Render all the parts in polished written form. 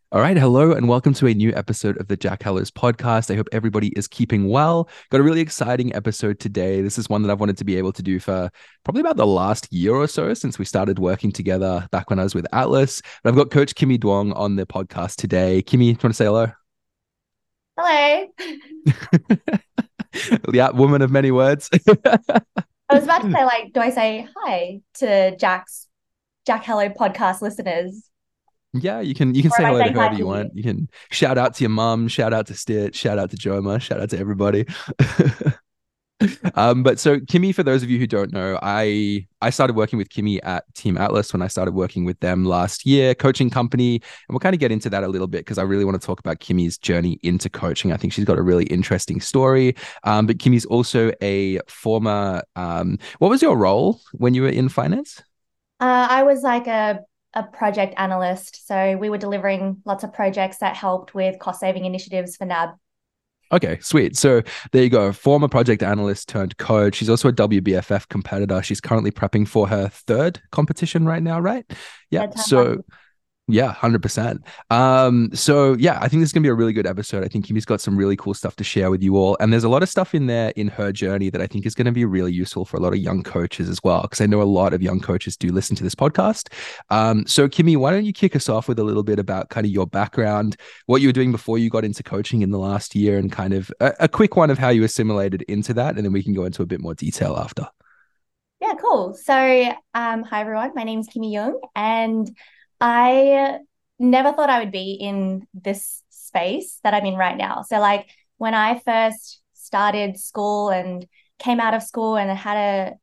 All right, hello and welcome to a new episode of the Jack Hellos podcast. I hope everybody is keeping well. Got a really exciting episode today. This is one that I've wanted to be able to do for probably about the last year or so since we started working together back when I was with Atlas. But I've got Coach Kimmy Duong on the podcast today. Kimmy, do you want to say hello? Hello. Yeah, woman of many words. I was about to say, do I say hi to Jack Hello podcast listeners? Yeah, you can Or say am I hello to saying hi whoever to you you? want. You can shout out to your mum, shout out to Stitch, shout out to Joma, shout out to everybody. But so Kimmy, for those of you who don't know, I started working with Kimmy at Team Atlas when I started working with them last year, coaching company, and we'll kind of get into that a little bit because I really want to talk about Kimmy's journey into coaching. I think she's got a really interesting story. But Kimmy's also a former. What was your role when you were in finance? I was like a project analyst. So we were delivering lots of projects that helped with cost saving initiatives for NAB. Okay, sweet. So there you go. Former project analyst turned coach. She's also a WBFF competitor. She's currently prepping for her third competition right now, right? Yeah. That time So lucky. yeah, 100%. So yeah, I think this is gonna be a really good episode. I think Kimmy's got some really cool stuff to share with you all. And there's a lot of stuff in there in her journey that I think is gonna be really useful for a lot of young coaches as well. Because I know a lot of young coaches do listen to this podcast. So Kimmy, why don't you kick us off with a little bit about kind of your background, what you were doing before you got into coaching in the last year, and kind of a quick one of how you assimilated into that, and then we can go into a bit more detail after. Yeah, cool. So, hi everyone. My name's Kimmy Young, and I never thought I would be in this space that I'm in right now. So, when I first started school and came out of school and had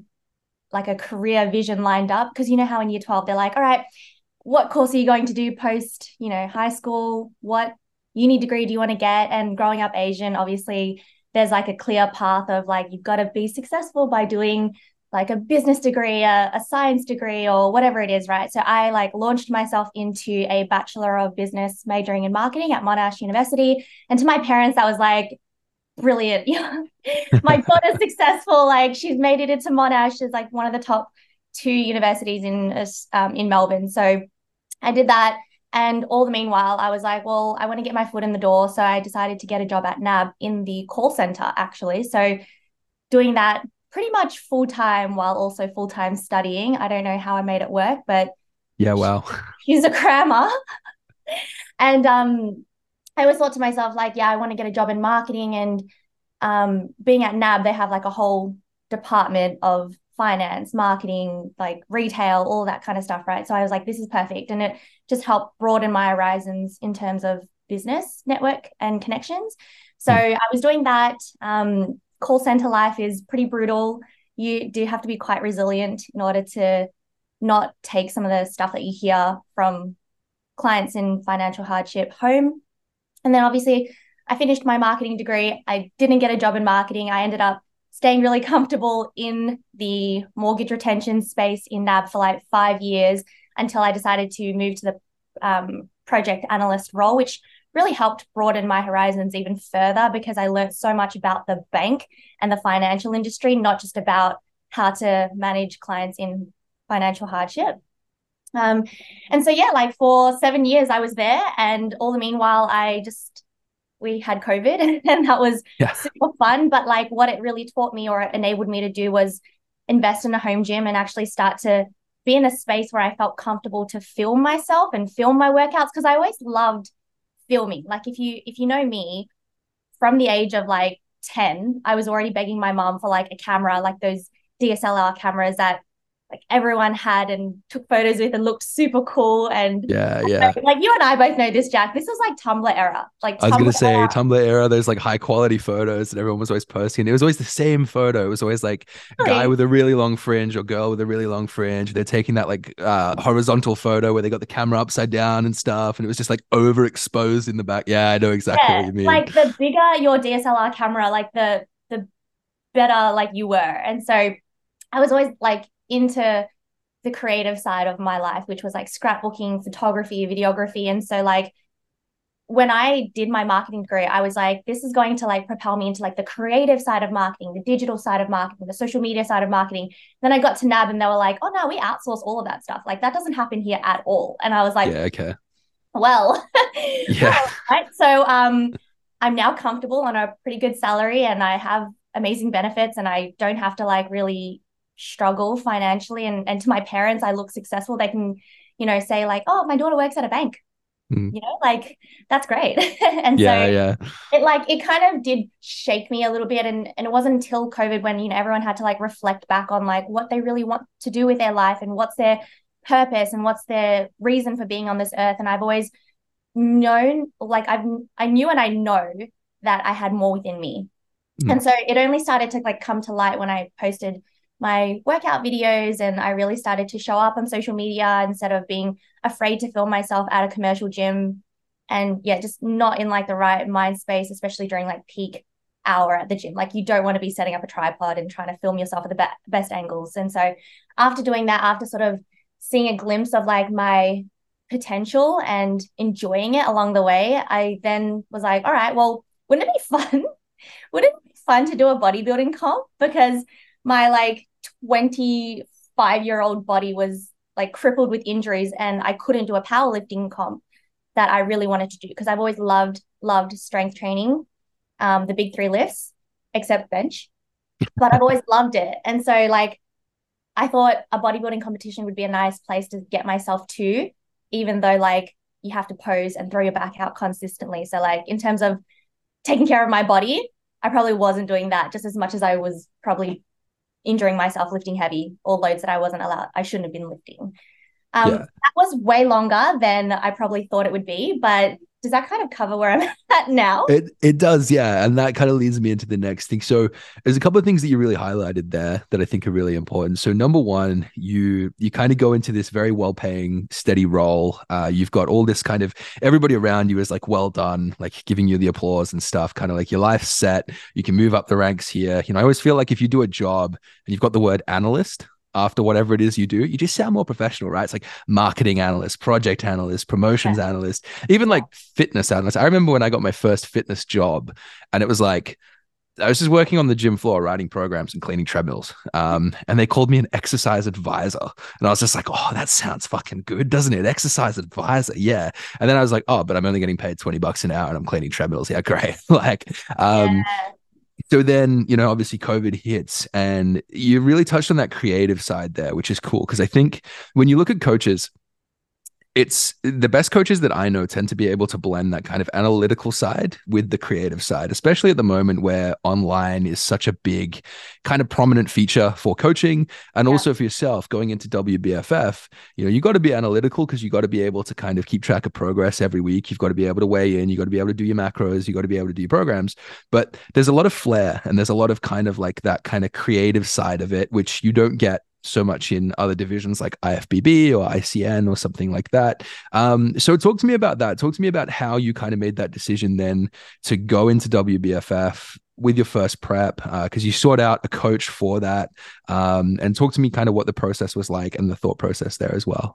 a career vision lined up, because you know how in year 12 they're like, all right, what course are you going to do post, high school? What uni degree do you want to get? And growing up Asian, obviously there's like a clear path of like you've got to be successful by doing like a business degree, a science degree, or whatever it is, right? So I like launched myself into a Bachelor of Business majoring in marketing at Monash University. And to my parents, that was like brilliant. Yeah. My daughter's successful. Like she's made it into Monash. She's like one of the top two universities in Melbourne. So I did that. And all the meanwhile, I was like, well, I want to get my foot in the door. So I decided to get a job at NAB in the call center, actually. So doing that pretty much full time while also full time studying. I don't know how I made it work, but Yeah, wow. she's a crammer. And I always thought to myself, like, yeah, I want to get a job in marketing. And being at NAB, they have like a whole department of finance, marketing, like retail, all that kind of stuff, right? So I was like, this is perfect. And it just helped broaden my horizons in terms of business network and connections. So Hmm. I was doing that. Call center life is pretty brutal. You do have to be quite resilient in order to not take some of the stuff that you hear from clients in financial hardship home. And then obviously, I finished my marketing degree. I didn't get a job in marketing. I ended up staying really comfortable in the mortgage retention space in NAB for like 5 years until I decided to move to the project analyst role, which really helped broaden my horizons even further because I learned so much about the bank and the financial industry, not just about how to manage clients in financial hardship. Um, and so yeah, like for 7 years I was there, and all the meanwhile we had COVID and that was Yeah. super fun. But like what it really taught me or enabled me to do was invest in a home gym and actually start to be in a space where I felt comfortable to film myself and film my workouts because I always loved filming. Like if you know me from the age of like 10, I was already begging my mom for like a camera, like those DSLR cameras that like everyone had and took photos with and looked super cool. And Yeah, yeah. like you and I both know this, Jack. This was like Tumblr era, like I was Tumblr gonna say era. Tumblr era, there's like high quality photos that everyone was always posting. It was always the same photo. It was always like guy Really. with a really long fringe or girl with a really long fringe. They're taking that like horizontal photo where they got the camera upside down and stuff, and it was just like overexposed in the back. Yeah, I know exactly what Yeah, you mean. like the bigger your DSLR camera, like the better like you were. And so I was always like into the creative side of my life, which was like scrapbooking, photography, videography. And so like when I did my marketing degree, I was like, this is going to like propel me into like the creative side of marketing, the digital side of marketing, the social media side of marketing. Then I got to NAB and they were like, oh no, we outsource all of that stuff. Like that doesn't happen here at all. And I was like, Yeah, okay. Well, Yeah. well, right. So I'm now comfortable on a pretty good salary and I have amazing benefits and I don't have to like really struggle financially. And to my parents, I look successful. They can, say like, oh, my daughter works at a bank, Mm. like that's great. And so Yeah, yeah. it kind of did shake me a little bit. And it wasn't until COVID when, everyone had to like reflect back on like what they really want to do with their life and what's their purpose and what's their reason for being on this earth. And I've always known, like I knew and I know that I had more within me. Mm. And so it only started to like come to light when I posted my workout videos and I really started to show up on social media instead of being afraid to film myself at a commercial gym. And yeah, just not in like the right mind space, especially during like peak hour at the gym. Like you don't want to be setting up a tripod and trying to film yourself at the best angles. And so after doing that, after sort of seeing a glimpse of like my potential and enjoying it along the way, I then was like, all right, well, wouldn't it be fun? Wouldn't it be fun to do a bodybuilding comp? Because my like 25-year-old body was like crippled with injuries and I couldn't do a powerlifting comp that I really wanted to do because I've always loved strength training, the big three lifts, except bench. But I've always loved it. And so like I thought a bodybuilding competition would be a nice place to get myself to, even though like you have to pose and throw your back out consistently. So like in terms of taking care of my body, I probably wasn't doing that just as much as I was probably injuring myself lifting heavy or loads that I shouldn't have been lifting. Yeah. That was way longer than I probably thought it would be, but does that kind of cover where I'm at now? It does, yeah. And that kind of leads me into the next thing. So there's a couple of things that you really highlighted there that I think are really important. So number one, you kind of go into this very well-paying, steady role. You've got all this kind of everybody around you is like, well done, like giving you the applause and stuff, kind of like your life's set. You can move up the ranks here. I always feel like if you do a job and you've got the word analyst after whatever it is you do, you just sound more professional, right? It's like marketing analyst, project analyst, promotions Yeah. analyst, even like fitness analyst. I remember when I got my first fitness job and it was like, I was just working on the gym floor, writing programs and cleaning treadmills. And they called me an exercise advisor. And I was just like, oh, that sounds fucking good, doesn't it? Exercise advisor. Yeah. And then I was like, oh, but I'm only getting paid $20 an hour and I'm cleaning treadmills. Yeah, great. like, Yeah. so then, obviously COVID hits and you really touched on that creative side there, which is cool. Because I think when you look at coaches, it's the best coaches that I know tend to be able to blend that kind of analytical side with the creative side, especially at the moment where online is such a big kind of prominent feature for coaching and Yeah. also for yourself going into WBFF. You got to be analytical because you got to be able to kind of keep track of progress every week. You've got to be able to weigh in. You got to be able to do your macros. You got to be able to do your programs. But there's a lot of flair and there's a lot of kind of like that kind of creative side of it, which you don't get so much in other divisions like IFBB or ICN or something like that. So talk to me about that. Talk to me about how you kind of made that decision then to go into WBFF with your first prep, because you sought out a coach for that. And talk to me kind of what the process was like and the thought process there as well.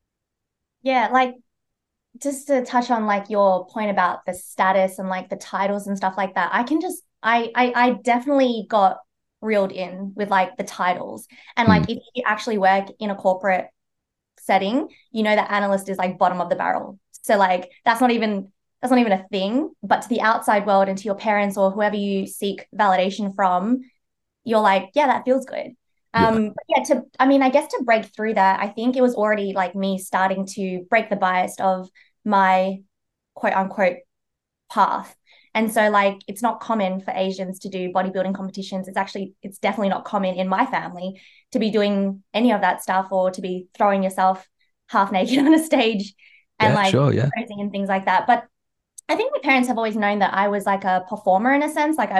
Yeah, like just to touch on like your point about the status and like the titles and stuff like that, I can just I definitely got reeled in with like the titles. And Mm, like if you actually work in a corporate setting, that analyst is like bottom of the barrel. So like that's not even a thing. But to the outside world and to your parents or whoever you seek validation from, you're like, yeah, that feels good. yeah. But yeah, I guess to break through that, I think it was already like me starting to break the bias of my quote unquote path. And so like it's not common for Asians to do bodybuilding competitions. It's definitely not common in my family to be doing any of that stuff or to be throwing yourself half naked on a stage and Yeah, like sure. Yeah. posing and things like that. But I think my parents have always known that I was like a performer in a sense. Like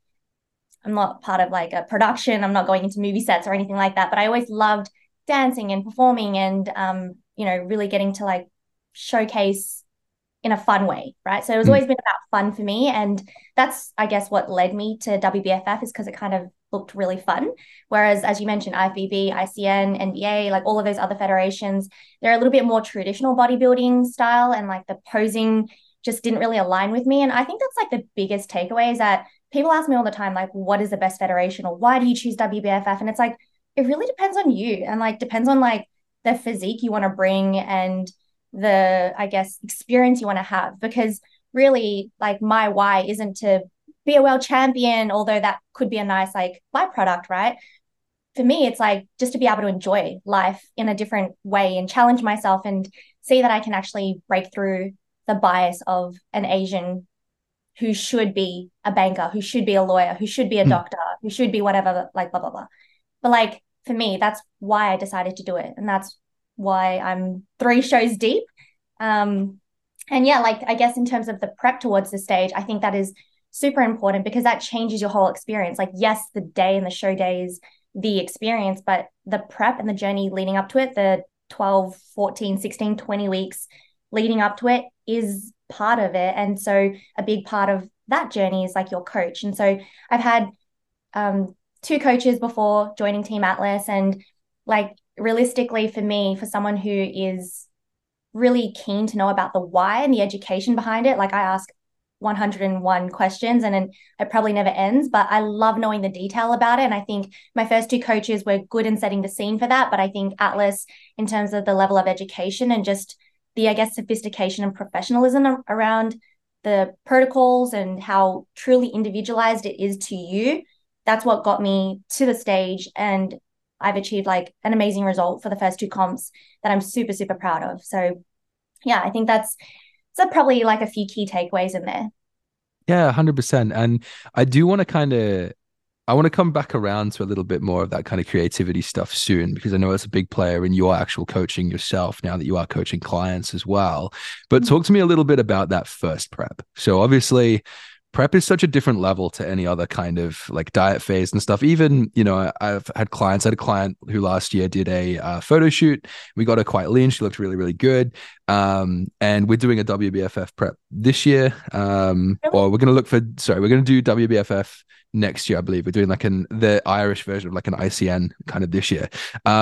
I'm not part of like a production. I'm not going into movie sets or anything like that. But I always loved dancing and performing and really getting to like showcase in a fun way, right? So it was Mm, always been about fun for me. And that's, I guess, what led me to WBFF is because it kind of looked really fun. Whereas, as you mentioned, IFBB, ICN, NBA, like all of those other federations, they're a little bit more traditional bodybuilding style and like the posing just didn't really align with me. And I think that's like the biggest takeaway is that people ask me all the time, like, what is the best federation or why do you choose WBFF? And it's like, it really depends on you and like depends on like the physique you want to bring and the, I guess, experience you want to have. Because really, like, my why isn't to be a world champion, although that could be a nice like byproduct, right? For me, it's like just to be able to enjoy life in a different way and challenge myself and see that I can actually break through the bias of an Asian who should be a banker, who should be a lawyer, who should be a Hmm. doctor, who should be whatever, like blah, blah, blah. But like for me, that's why I decided to do it. And that's why I'm 3 shows deep. Um, and yeah, like I guess in terms of the prep towards the stage, I think that is super important because that changes your whole experience. Like, yes, the day and the show days, the experience, but the prep and the journey leading up to it, the 12, 14, 16, 20 weeks leading up to it is part of it. And so a big part of that journey is like your coach. And so I've had um, 2 coaches before joining Team Atlas. And like realistically, for me, for someone who is really keen to know about the why and the education behind it, like I ask 101 questions and then it probably never ends, but I love knowing the detail about it. And I think my first 2 coaches were good in setting the scene for that. But I think Atlas, in terms of the level of education and just the, I guess, sophistication and professionalism around the protocols and how truly individualized it is to you, that's what got me to the stage. And I've achieved like an amazing result for the first 2 comps that I'm super, super proud of. So yeah, I think that's so probably like a few key takeaways in there. Yeah, 100%. And I do want to kind of I want to come back around to a little bit more of that kind of creativity stuff soon because I know it's a big player in your actual coaching yourself now that you are coaching clients as well. But talk to me a little bit about that first prep. So obviously prep is such a different level to any other kind of like diet phase and stuff. Even, I've had clients, I had a client who last year did a photo shoot. We got her quite lean. She looked really, really good. And we're doing a WBFF prep this year. Really? Or we're going to do WBFF next year, I believe. We're doing like the Irish version of like an ICN kind of this year.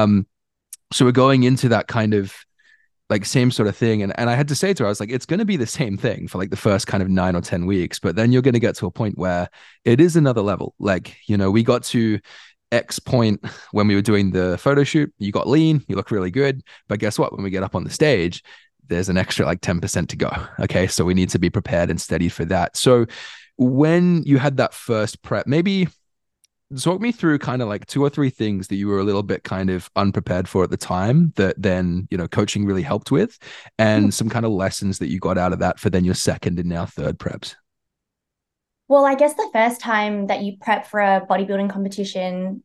So we're going into that kind of like same sort of thing. And I had to say to her, I was like, it's going to be the same thing for like the first kind of 9 or 10 weeks, but then you're going to get to a point where it is another level. Like, we got to X point when we were doing the photo shoot, you got lean, you look really good. But guess what? When we get up on the stage, there's an extra like 10% to go. Okay. So we need to be prepared and steady for that. So when you had that first prep, maybe talk me through kind of like 2 or 3 things that you were a little bit kind of unprepared for at the time that then, coaching really helped with, and some kind of lessons that you got out of that for then your second and now third preps. Well, I guess the first time that you prep for a bodybuilding competition,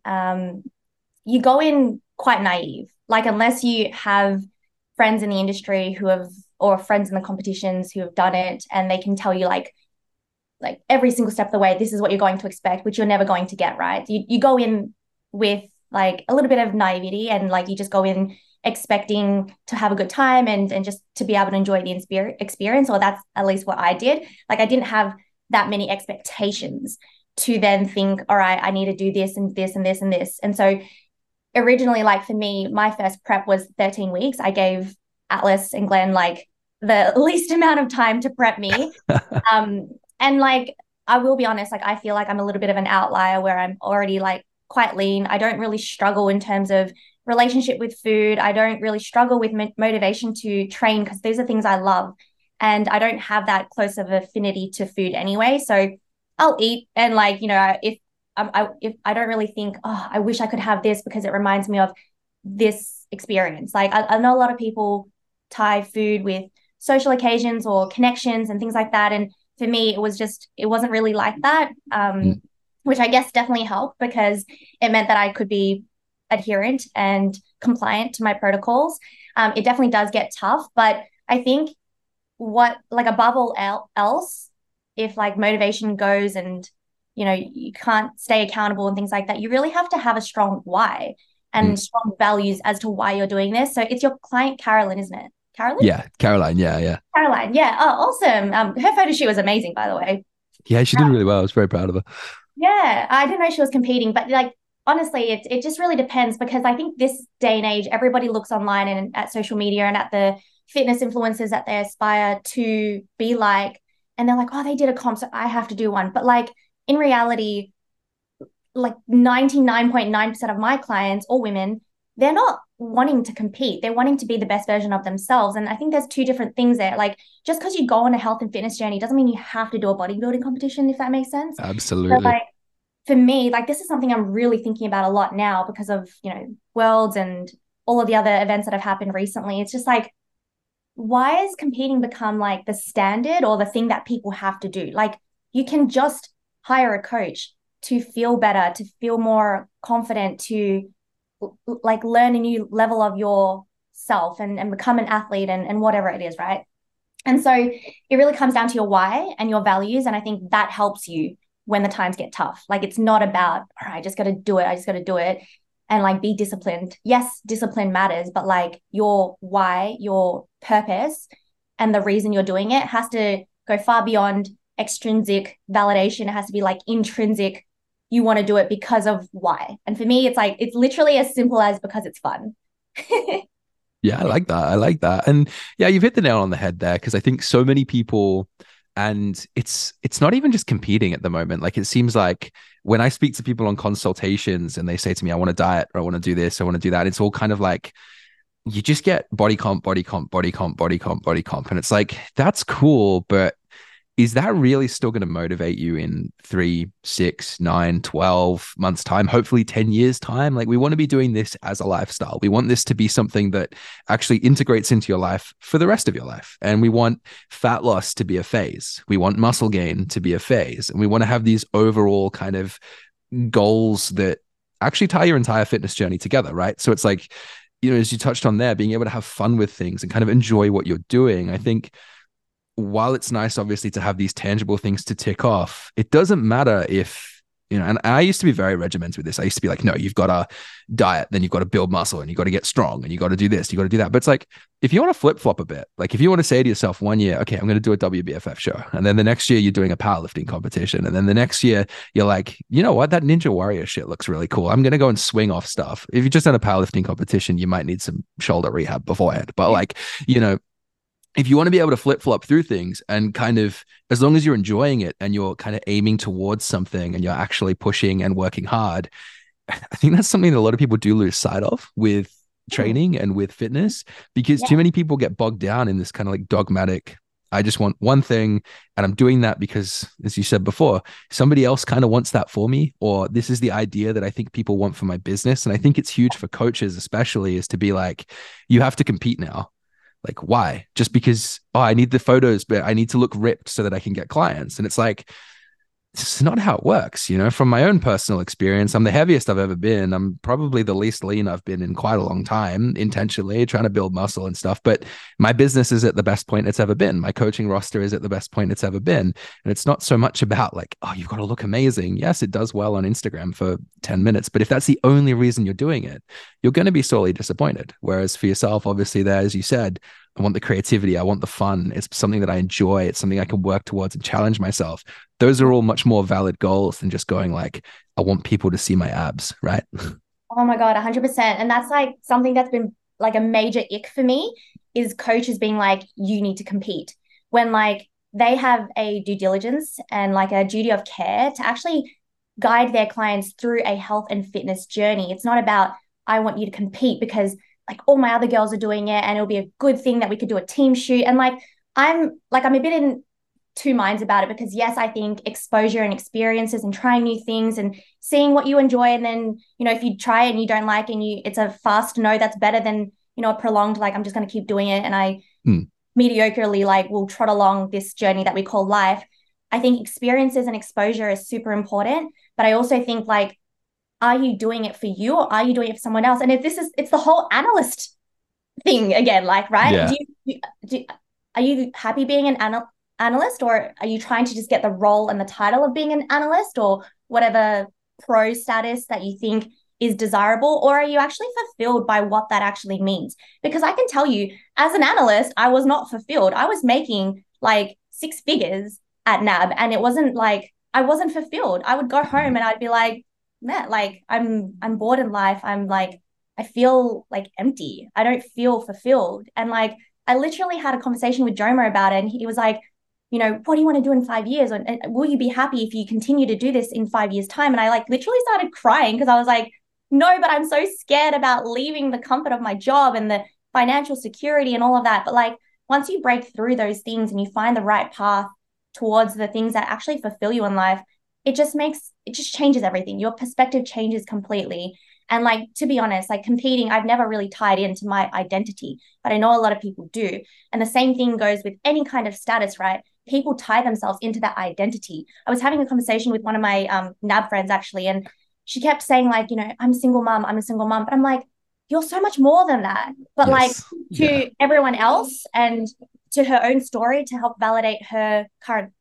you go in quite naive. Like, unless you have friends in the industry who have, or friends in the competitions who have done it, and they can tell you like every single step of the way, this is what you're going to expect, which you're never going to get, right? You go in with like a little bit of naivety and like you just go in expecting to have a good time and just to be able to enjoy the experience, or that's at least what I did. Like I didn't have that many expectations to then think, all right, I need to do this and this and this and this. And so originally, like for me, my first prep was 13 weeks. I gave Atlas and Glenn like the least amount of time to prep me. Um, and like, I will be honest, like, I feel like I'm a little bit of an outlier where I'm already like quite lean. I don't really struggle in terms of relationship with food. I don't really struggle with motivation to train because these are things I love. And I don't have that close of affinity to food anyway. So I'll eat and like, if I don't really think, oh, I wish I could have this because it reminds me of this experience. Like I know a lot of people tie food with social occasions or connections and things like that. And for me, it wasn't really like that, Mm. which I guess definitely helped because it meant that I could be adherent and compliant to my protocols. It definitely does get tough, but I think what, like above all else, if like motivation goes and, you can't stay accountable and things like that, you really have to have a strong why Mm. and strong values as to why you're doing this. So it's your client, Carolyn, isn't it? Carolyn? Yeah, Caroline. Yeah, yeah. Caroline, yeah. Oh, awesome. Her photo shoot was amazing, by the way. Yeah, she did really well. I was very proud of her. Yeah, I didn't know she was competing, but like honestly, it just really depends because I think this day and age, everybody looks online and at social media and at the fitness influencers that they aspire to be like, and they're like, oh, they did a comp, so I have to do one. But like in reality, like 99.9% of my clients or women, they're not wanting to compete. They're wanting to be the best version of themselves. And I think there's two different things there. Like just because you go on a health and fitness journey doesn't mean you have to do a bodybuilding competition, if that makes sense. So Absolutely. like for me, like this is something I'm really thinking about a lot now because of, Worlds and all of the other events that have happened recently. It's just like, why has competing become like the standard or the thing that people have to do? Like you can just hire a coach to feel better, to feel more confident, to like learn a new level of yourself and become an athlete and whatever it is, right? And so it really comes down to your why and your values. And I think that helps you when the times get tough. Like it's not about, all right, I just got to do it. I just got to do it and like be disciplined. Yes, discipline matters, but like your why, your purpose, and the reason you're doing it has to go far beyond extrinsic validation. It has to be like intrinsic. You want to do it because of why. And for me, it's like, it's literally as simple as because it's fun. Yeah, I like that. I like that. And yeah, you've hit the nail on the head there because I think so many people, and it's not even just competing at the moment. Like it seems like when I speak to people on consultations and they say to me, I want to diet or I want to do this, I want to do that, it's all kind of like you just get body comp, body comp, body comp, body comp, body comp. And it's like, that's cool, but is that really still going to motivate you in 3, 6, 9, 12 months time, hopefully 10 years time? Like we want to be doing this as a lifestyle. We want this to be something that actually integrates into your life for the rest of your life. And we want fat loss to be a phase. We want muscle gain to be a phase. And we want to have these overall kind of goals that actually tie your entire fitness journey together, right? So it's like, as you touched on there, being able to have fun with things and kind of enjoy what you're doing. I think while it's nice, obviously, to have these tangible things to tick off, it doesn't matter if, and I used to be very regimented with this. I used to be like, no, you've got to diet, then you've got to build muscle and you've got to get strong and you got to do this, you got to do that. But it's like, if you want to flip flop a bit, like if you want to say to yourself one year, okay, I'm going to do a WBFF show. And then the next year you're doing a powerlifting competition. And then the next year you're like, you know what, that Ninja Warrior shit looks really cool. I'm going to go and swing off stuff. If you just done a powerlifting competition, you might need some shoulder rehab beforehand. But like, if you want to be able to flip flop through things and kind of, as long as you're enjoying it and you're kind of aiming towards something and you're actually pushing and working hard, I think that's something that a lot of people do lose sight of with training and with fitness, because too many people get bogged down in this kind of like dogmatic, I just want one thing and I'm doing that because, as you said before, somebody else kind of wants that for me, or this is the idea that I think people want for my business. And I think it's huge for coaches, especially, is to be like, you have to compete now. Like, why? Just because, I need the photos, but I need to look ripped so that I can get clients. And it's like, it's not how it works. From my own personal experience, I'm the heaviest I've ever been. I'm probably the least lean I've been in quite a long time, intentionally trying to build muscle and stuff. But my business is at the best point it's ever been. My coaching roster is at the best point it's ever been. And it's not so much about like, you've got to look amazing. Yes, it does well on Instagram for 10 minutes. But if that's the only reason you're doing it, you're going to be sorely disappointed. Whereas for yourself, obviously, there, as you said, I want the creativity. I want the fun. It's something that I enjoy. It's something I can work towards and challenge myself. Those are all much more valid goals than just going like, I want people to see my abs, right? Oh my God, 100%. And that's like something that's been like a major ick for me is coaches being like, you need to compete when like they have a due diligence and like a duty of care to actually guide their clients through a health and fitness journey. It's not about, I want you to compete because like all my other girls are doing it and it'll be a good thing that we could do a team shoot. And like, I'm a bit in two minds about it because yes, I think exposure and experiences and trying new things and seeing what you enjoy. And then, if you try it and you don't like and it's a fast no, that's better than, a prolonged, like, I'm just going to keep doing it. And I mediocrely like will trot along this journey that we call life. I think experiences and exposure is super important. But I also think like, are you doing it for you or are you doing it for someone else? And if it's the whole analyst thing again, like, right? Yeah. Are you happy being an analyst, or are you trying to just get the role and the title of being an analyst or whatever pro status that you think is desirable, or are you actually fulfilled by what that actually means? Because I can tell you, as an analyst, I was not fulfilled. I was making like 6 figures at NAB and it wasn't like, I wasn't fulfilled. I would go home and I'd be like, man, like I'm bored in life. I'm like, I feel like empty. I don't feel fulfilled. And like, I literally had a conversation with Jomo about it. And he was like, what do you want to do in 5 years? And will you be happy if you continue to do this in 5 years' time? And I like literally started crying because I was like, no, but I'm so scared about leaving the comfort of my job and the financial security and all of that. But like once you break through those things and you find the right path towards the things that actually fulfill you in life, it just changes everything. Your perspective changes completely. And like, to be honest, like competing, I've never really tied into my identity, but I know a lot of people do. And the same thing goes with any kind of status, right? People tie themselves into that identity. I was having a conversation with one of my NAB friends actually, and she kept saying like, I'm a single mom, I'm a single mom. But I'm like, you're so much more than that. But like Yes. Yeah. to everyone else and to her own story to help validate her current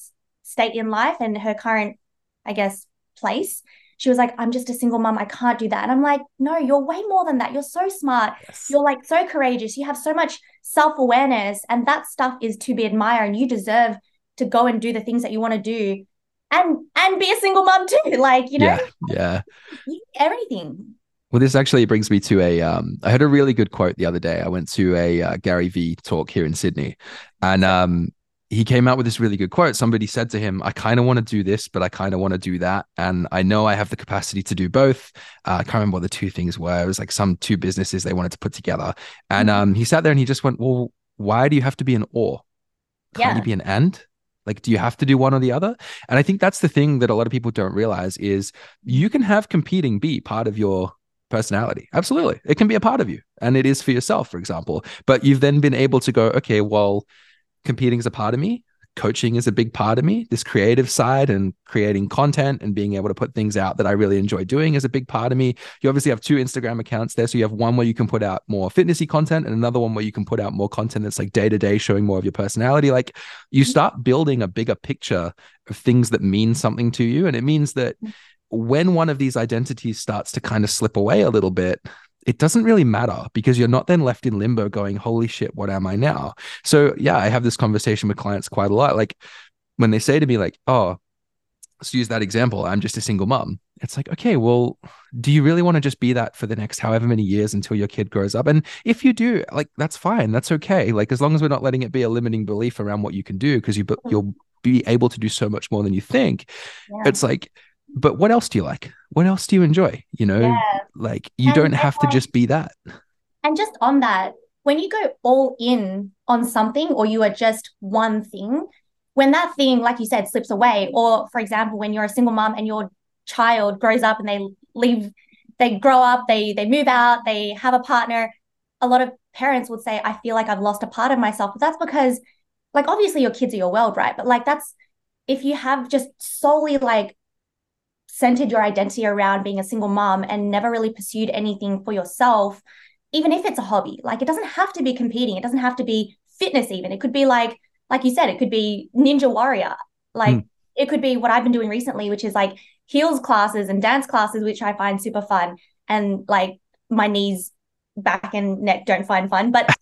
state in life and her current, I guess, place. She was like, I'm just a single mom. I can't do that. And I'm like, no, you're way more than that. You're so smart. Yes. You're like so courageous. You have so much self-awareness. And that stuff is to be admired. And you deserve to go and do the things that you want to do and be a single mom too. Like, Yeah. Yeah. everything. Well, this actually brings me to I heard a really good quote the other day. I went to a Gary Vee talk here in Sydney, and he came out with this really good quote. Somebody said to him, I kind of want to do this, but I kind of want to do that. And I know I have the capacity to do both. I can't remember what the two things were. It was like some two businesses they wanted to put together. And he sat there and he just went, well, why do you have to be an or? Can't you Yeah. be an and? Like, do you have to do one or the other? And I think that's the thing that a lot of people don't realize is you can have competing be part of your personality. Absolutely. It can be a part of you. And it is for yourself, for example. But you've then been able to go, okay, well, competing is a part of me. Coaching is a big part of me. This creative side and creating content and being able to put things out that I really enjoy doing is a big part of me. You obviously have two Instagram accounts there. So you have one where you can put out more fitnessy content and another one where you can put out more content that's like day to day showing more of your personality. Like you start building a bigger picture of things that mean something to you. And it means that when one of these identities starts to kind of slip away a little bit, it doesn't really matter because you're not then left in limbo going, holy shit, what am I now? So yeah, I have this conversation with clients quite a lot. Like when they say to me like, oh, let's use that example, I'm just a single mom. It's like, okay, well, do you really want to just be that for the next however many years until your kid grows up? And if you do, like, that's fine. That's okay. Like, as long as we're not letting it be a limiting belief around what you can do, because you'll be able to do so much more than you think. Yeah. It's like, but what else do you like? What else do you enjoy? Yeah. Like you And don't have to just be that. And just on that, when you go all in on something or you are just one thing, when that thing, like you said, slips away, or for example, when you're a single mom and your child grows up and they leave, they grow up, they move out, they have a partner, a lot of parents would say, I feel like I've lost a part of myself. But that's because, like, obviously your kids are your world, right? But like that's if you have just solely like centered your identity around being a single mom and never really pursued anything for yourself, even if it's a hobby, like it doesn't have to be competing. It doesn't have to be fitness, even. It could be like you said, it could be Ninja Warrior. Mm. Like it could be what I've been doing recently, which is like heels classes and dance classes, which I find super fun. And like my knees, back, and neck don't find fun. But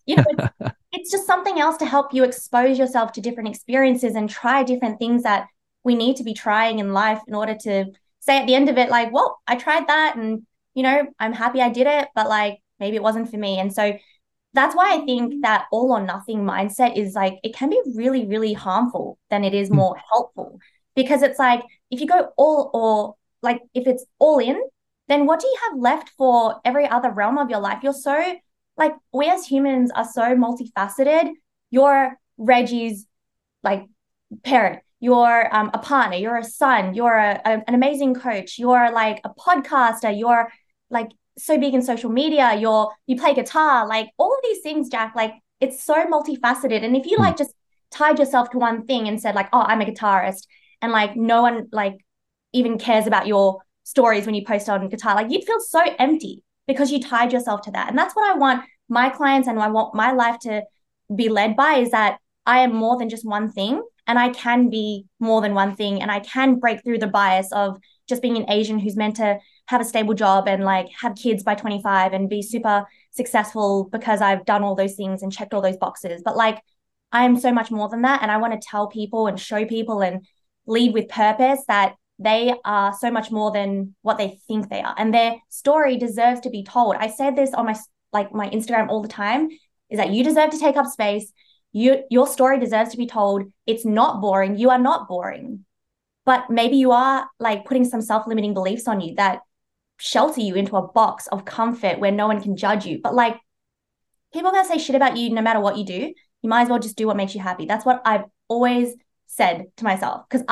it's just something else to help you expose yourself to different experiences and try different things that we need to be trying in life in order to say at the end of it, like, well, I tried that and, I'm happy I did it, but like maybe it wasn't for me. And so that's why I think that all or nothing mindset is like, it can be really, really harmful than it is Mm. more helpful. Because it's like, if you go all or like, if it's all in, then what do you have left for every other realm of your life? You're so, like, we as humans are so multifaceted. You're Reggie's like parent, you're a partner, you're a son, you're an amazing coach, you're like a podcaster, you're like so big in social media, you play guitar, like all of these things, Jack. Like it's so multifaceted. And if you Mm. like just tied yourself to one thing and said like, oh, I'm a guitarist, and like no one like even cares about your stories when you post on guitar, like you'd feel so empty because you tied yourself to that. And that's what I want my clients and I want my life to be led by, is that I am more than just one thing, and I can be more than one thing, and I can break through the bias of just being an Asian who's meant to have a stable job and like have kids by 25 and be super successful because I've done all those things and checked all those boxes. But like I am so much more than that, and I want to tell people and show people and lead with purpose that they are so much more than what they think they are, and their story deserves to be told. I said this on my Instagram all the time, is that you deserve to take up space. Your story deserves to be told. It's not boring. You are not boring. But maybe you are like putting some self-limiting beliefs on you that shelter you into a box of comfort where no one can judge you. But like people are gonna say shit about you no matter what you do. You might as well just do what makes you happy. That's what I've always said to myself. Because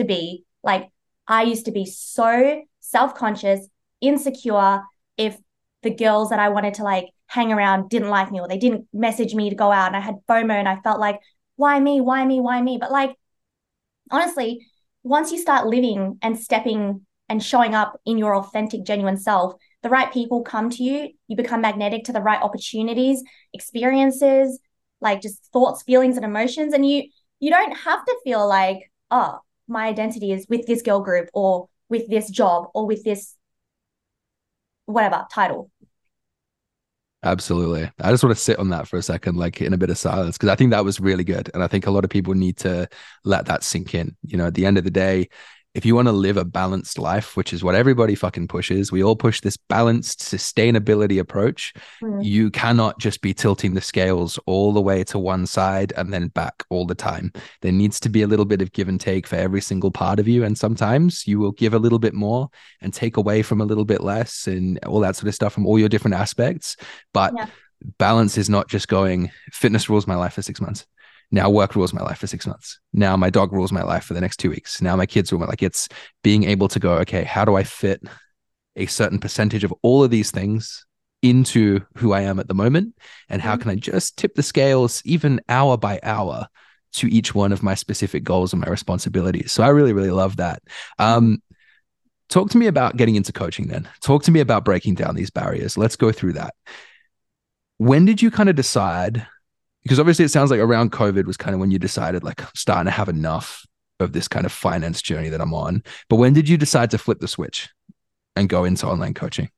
I used to be so self-conscious, insecure if the girls that I wanted to like hang around didn't like me or they didn't message me to go out, and I had FOMO and I felt like, why me? Why me? Why me? But like honestly, once you start living and stepping and showing up in your authentic, genuine self, the right people come to you. You become magnetic to the right opportunities, experiences, like just thoughts, feelings, and emotions. And you don't have to feel like, oh, my identity is with this girl group or with this job or with this whatever title. Absolutely. I just want to sit on that for a second, like in a bit of silence, because I think that was really good. And I think a lot of people need to let that sink in. You know, at the end of the day, if you want to live a balanced life, which is what everybody fucking pushes, we all push this balanced sustainability approach. Mm. You cannot just be tilting the scales all the way to one side and then back all the time. There needs to be a little bit of give and take for every single part of you. And sometimes you will give a little bit more and take away from a little bit less and all that sort of stuff from all your different aspects. But Yeah. balance is not just going, fitness rules my life for 6 months. Now work rules my life for 6 months. Now my dog rules my life for the next 2 weeks. Now my kids rule my, like, it's being able to go, okay, how do I fit a certain percentage of all of these things into who I am at the moment? And how can I just tip the scales even hour by hour to each one of my specific goals and my responsibilities? So I really, really love that. Talk to me about getting into coaching then. Talk to me about breaking down these barriers. Let's go through that. When did you kind of decide? Because obviously it sounds like around COVID was kind of when you decided, like, I'm starting to have enough of this kind of finance journey that I'm on. But when did you decide to flip the switch and go into online coaching?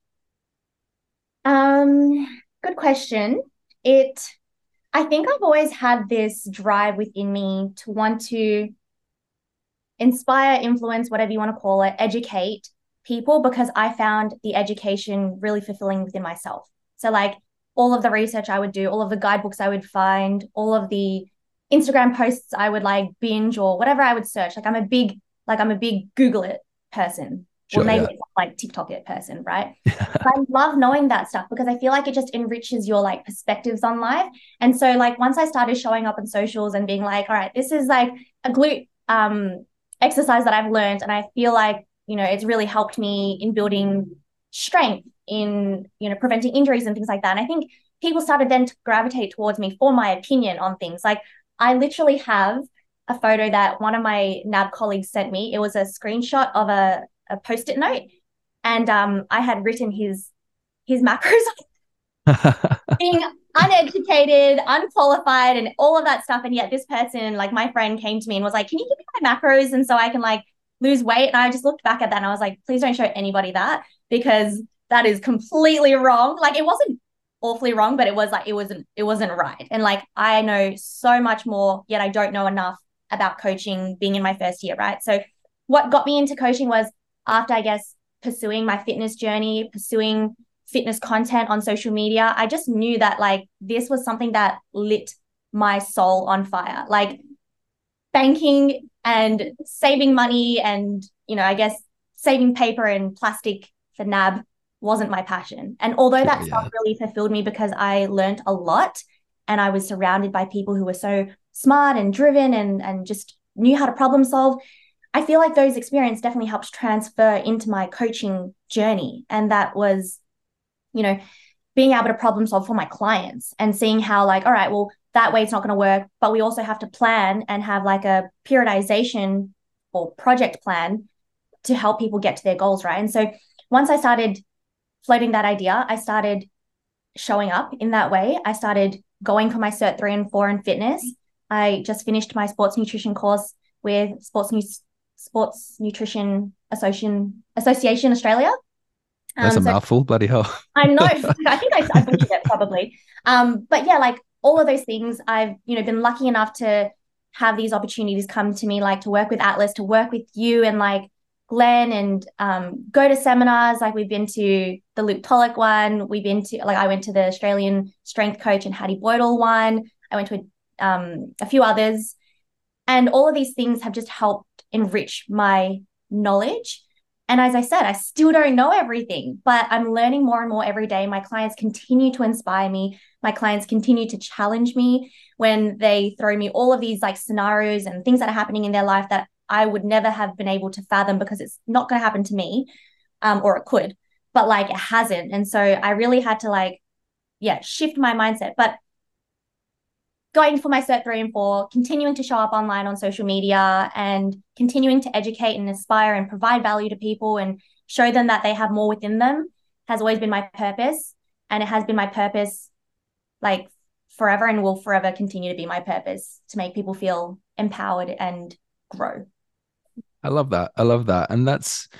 Good question. I think I've always had this drive within me to want to inspire, influence, whatever you want to call it, educate people because I found the education really fulfilling within myself. So like all of the research I would do, all of the guidebooks I would find, all of the Instagram posts I would like binge or whatever I would search. I'm a big Google it person. Or Sure, maybe yeah. it's like TikTok it person, right? But I love knowing that stuff because I feel like it just enriches your like perspectives on life. And so like once I started showing up on socials and being like, all right, this is like a glute exercise that I've learned, and I feel like, it's really helped me in building strength, in, preventing injuries and things like that. And I think people started then to gravitate towards me for my opinion on things. Like I literally have a photo that one of my NAB colleagues sent me. It was a screenshot of a post-it note, and I had written his macros, being uneducated, unqualified, and all of that stuff. And yet this person, like my friend, came to me and was like, "Can you give me my macros and so I can like lose weight?" And I just looked back at that and I was like, "Please don't show anybody that because that is completely wrong." Like it wasn't awfully wrong, but it was like it wasn't right. And like I know so much more, yet I don't know enough about coaching being in my first year, right? So what got me into coaching was after, I guess, pursuing my fitness journey, pursuing fitness content on social media, I just knew that like this was something that lit my soul on fire. Like banking and saving money and, I guess saving paper and plastic for NAB wasn't my passion. And although Sure, that stuff yeah. really fulfilled me because I learned a lot and I was surrounded by people who were so smart and driven and just knew how to problem solve, I feel like those experiences definitely helped transfer into my coaching journey. And that was, you know, being able to problem solve for my clients and seeing how like, all right, well, that way it's not going to work, but we also have to plan and have like a periodization or project plan to help people get to their goals, right? And so once I started floating that idea, I started showing up in that way. I started going for my Cert 3 and 4 in fitness. I just finished my sports nutrition course with Sports Nutrition Association Australia. That's a So mouthful, bloody hell. I know, I think I butchered it probably. But yeah, like all of those things, I've, been lucky enough to have these opportunities come to me, like to work with Atlas, to work with you and like Glenn and go to seminars. Like we've been to the Luke Pollock one. I went to the Australian Strength Coach and Hattie Boydell one. I went to a few others. And all of these things have just helped enrich my knowledge. And as I said, I still don't know everything, but I'm learning more and more every day. My clients continue to inspire me. My clients continue to challenge me when they throw me all of these like scenarios and things that are happening in their life that I would never have been able to fathom because it's not going to happen to me, or it could, but like it hasn't. And so I really had to like, yeah, shift my mindset. But going for my Cert 3 and 4, continuing to show up online on social media and continuing to educate and inspire and provide value to people and show them that they have more within them has always been my purpose. And it has been my purpose like forever and will forever continue to be my purpose to make people feel empowered and grow. I love that. I love that. And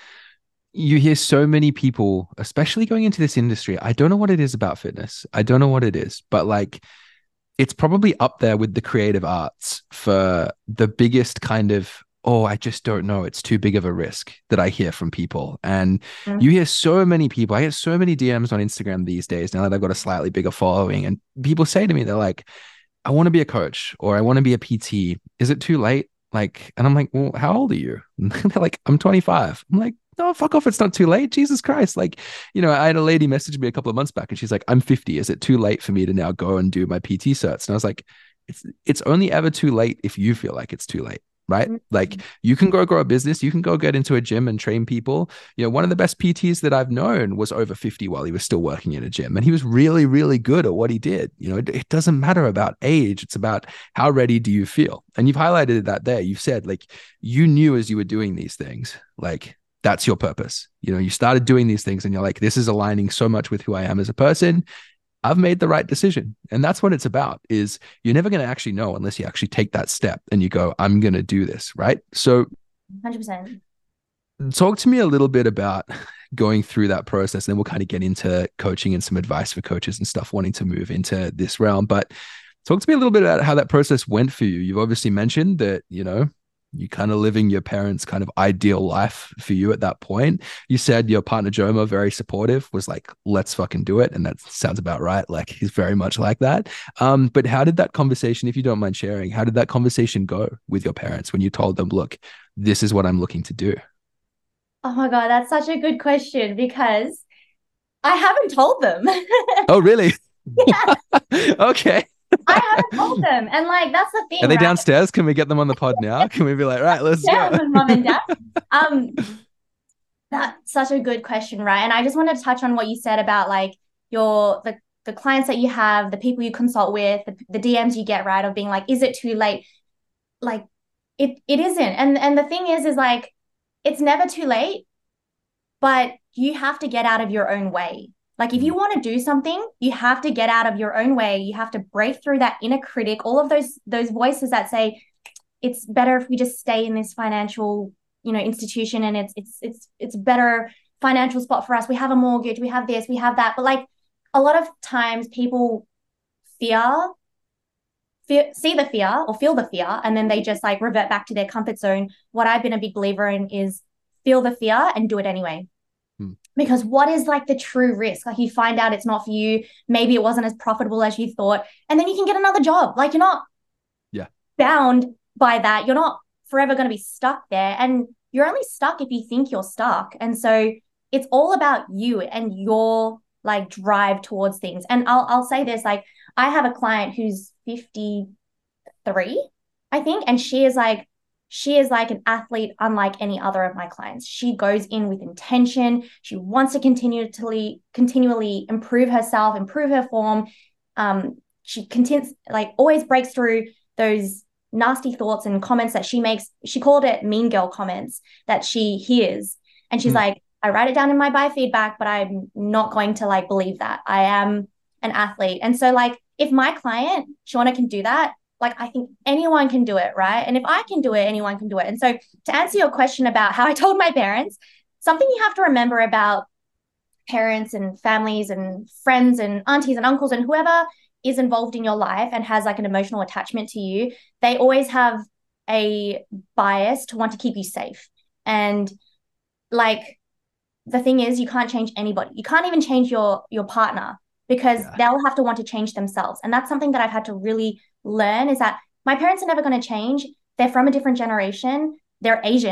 you hear so many people, especially going into this industry. I don't know what it is about fitness. I don't know what it is, but like, it's probably up there with the creative arts for the biggest kind of, oh, I just don't know. It's too big of a risk that I hear from people. And you hear so many people, I get so many DMs on Instagram these days now that I've got a slightly bigger following. And people say to me, they're like, I want to be a coach or I want to be a PT. Is it too late? Like, and I'm like, well, how old are you? And they're like, I'm 25. I'm like, no, fuck off. It's not too late. Jesus Christ. Like, I had a lady message me a couple of months back and she's like, I'm 50. Is it too late for me to now go and do my PT certs? And I was like, it's only ever too late if you feel like it's too late. Right? Like you can go grow a business, you can go get into a gym and train people. One of the best PTs that I've known was over 50 while he was still working in a gym. And he was really, really good at what he did. It doesn't matter about age. It's about how ready do you feel? And you've highlighted that there. You've said like you knew as you were doing these things, like that's your purpose. You started doing these things and you're like, this is aligning so much with who I am as a person. I've made the right decision. And that's what it's about is you're never going to actually know unless you actually take that step and you go, I'm going to do this. Right. So 100%. Talk to me a little bit about going through that process. And then we'll kind of get into coaching and some advice for coaches and stuff wanting to move into this realm. But talk to me a little bit about how that process went for you. You've obviously mentioned that, you kind of living your parents' kind of ideal life for you at that point. You said your partner Joma, very supportive, was like, let's fucking do it. And that sounds about right. Like he's very much like that. But how did that conversation, if you don't mind sharing, how did that conversation go with your parents when you told them, look, this is what I'm looking to do? Oh my God, that's such a good question because I haven't told them. Oh, really? Yeah, Okay. I haven't told them. And like that's the thing. Are they right? downstairs? Can we get them on the pod now? Can we be like, right, let's Yeah, go? with mom and dad. Um, that's such a good question, right? And I just wanted to touch on what you said about like the clients that you have, the people you consult with, the DMs you get, right? Of being like, is it too late? Like it isn't. And the thing is like it's never too late, but you have to get out of your own way. Like if you want to do something, you have to get out of your own way. You have to break through that inner critic, all of those voices that say it's better if we just stay in this financial, institution and it's better financial spot for us. We have a mortgage, we have this, we have that. But like a lot of times people fear see the fear or feel the fear and then they just like revert back to their comfort zone. What I've been a big believer in is feel the fear and do it anyway. Because what is like the true risk? Like you find out it's not for you. Maybe it wasn't as profitable as you thought. And then you can get another job. Like you're not bound by that. You're not forever going to be stuck there. And you're only stuck if you think you're stuck. And so it's all about you and your like drive towards things. And I'll say this, like I have a client who's 53, I think, and she is like an athlete unlike any other of my clients. She goes in with intention. She wants to continually improve herself, improve her form. She continues, like always breaks through those nasty thoughts and comments that she makes. She called it mean girl comments that she hears. And she's like, I write it down in my biofeedback, but I'm not going to like believe that. I am an athlete. And so like if my client, Shauna, can do that, like I think anyone can do it, right? And if I can do it, anyone can do it. And so to answer your question about how I told my parents, something you have to remember about parents and families and friends and aunties and uncles and whoever is involved in your life and has like an emotional attachment to you, they always have a bias to want to keep you safe. And like the thing is, you can't change anybody. You can't even change your partner because they'll have to want to change themselves. And that's something that I've had to really learn is that my parents are never going to change. They're from a different generation. They're Asian.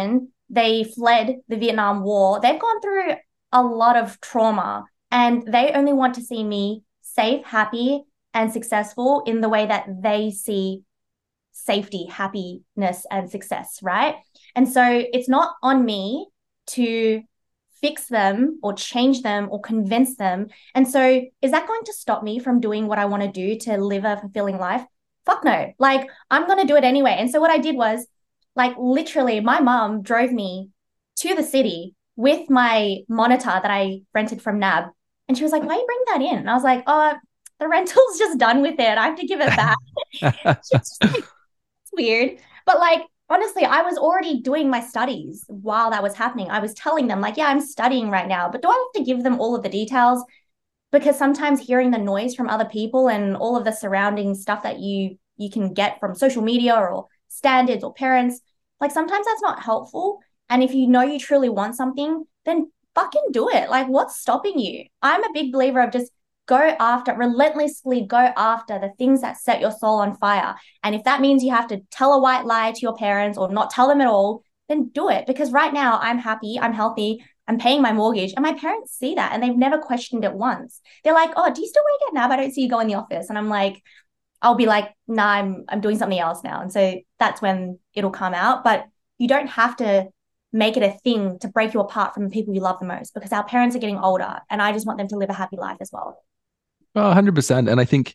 They fled the Vietnam War. They've gone through a lot of trauma, and they only want to see me safe, happy, and successful in the way that they see safety, happiness, and success, right? And so it's not on me to fix them or change them or convince them. And so is that going to stop me from doing what I want to do to live a fulfilling life? Fuck no. Like, I'm going to do it anyway. And so what I did was, like, literally, my mom drove me to the city with my monitor that I rented from NAB. And she was like, why you bring that in? And I was like, oh, the rental's just done with it. I have to give it back. She's just like, it's weird. But like, honestly, I was already doing my studies while that was happening. I was telling them, like, yeah, I'm studying right now, but do I have to give them all of the details? Because sometimes hearing the noise from other people and all of the surrounding stuff that you can get from social media or standards or parents, like sometimes that's not helpful. And if you know you truly want something, then fucking do it. Like, what's stopping you? I'm a big believer of just relentlessly go after the things that set your soul on fire. And if that means you have to tell a white lie to your parents or not tell them at all, then do it. Because right now I'm happy, I'm healthy, I'm paying my mortgage, and my parents see that and they've never questioned it once. They're like, oh, do you still work at NAB? I don't see you go in the office. And I'm like, I'll be like, nah, I'm doing something else now. And so that's when it'll come out. But you don't have to make it a thing to break you apart from the people you love the most, because our parents are getting older and I just want them to live a happy life as well. Well, 100%. And I think,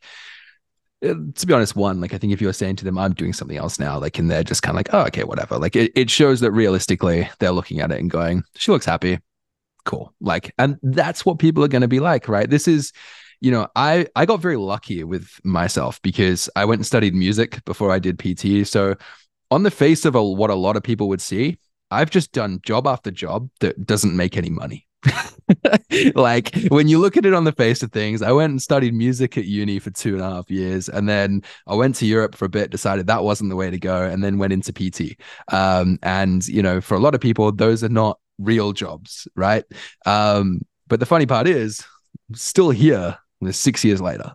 to be honest, like, I think if you're saying to them, I'm doing something else now, like, and they're just kind of like, oh, okay, whatever. Like, it shows that realistically they're looking at it and going, she looks happy. Cool. Like, and that's what people are going to be like, right? This is, I got very lucky with myself because I went and studied music before I did PT. So on the face of what a lot of people would see, I've just done job after job that doesn't make any money. Like, when you look at it on the face of things, I went and studied music at uni for 2.5 years, and then I went to Europe for a bit, decided that wasn't the way to go, and then went into PT. And for a lot of people, those are not real jobs, right? But the funny part is, I'm still here 6 years later,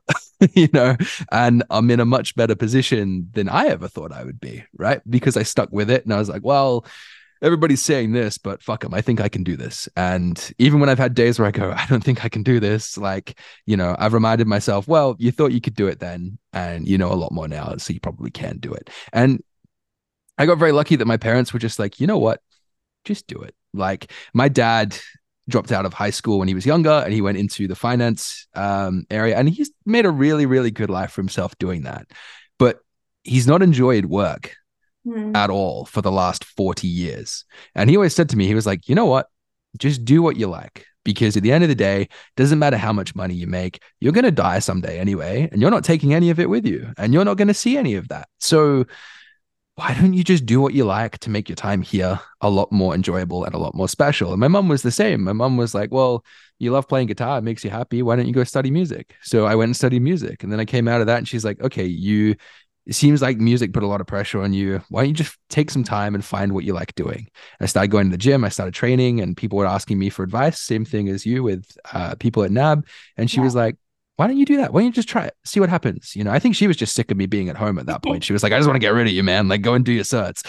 and I'm in a much better position than I ever thought I would be, right? Because I stuck with it, and I was like, well, everybody's saying this, but fuck them. I think I can do this. And even when I've had days where I go, I don't think I can do this, like, I've reminded myself, well, you thought you could do it then, and you know a lot more now, so you probably can do it. And I got very lucky that my parents were just like, you know what, just do it. Like, my dad dropped out of high school when he was younger, and he went into the finance area, and he's made a really, really good life for himself doing that. But he's not enjoyed work at all for the last 40 years. And he always said to me, he was like, you know what, just do what you like, because at the end of the day, doesn't matter how much money you make, you're going to die someday anyway, and you're not taking any of it with you, and you're not going to see any of that. So why don't you just do what you like to make your time here a lot more enjoyable and a lot more special? And my mom was the same. My mom was like, well, you love playing guitar, it makes you happy, why don't you go study music? So I went and studied music, and then I came out of that, and she's like, okay, it seems like music put a lot of pressure on you. Why don't you just take some time and find what you like doing? And I started going to the gym. I started training, and people were asking me for advice. Same thing as you with people at NAB. And she was like, why don't you do that? Why don't you just try it? See what happens? I think she was just sick of me being at home at that point. She was like, I just want to get rid of you, man. Like, go and do your certs.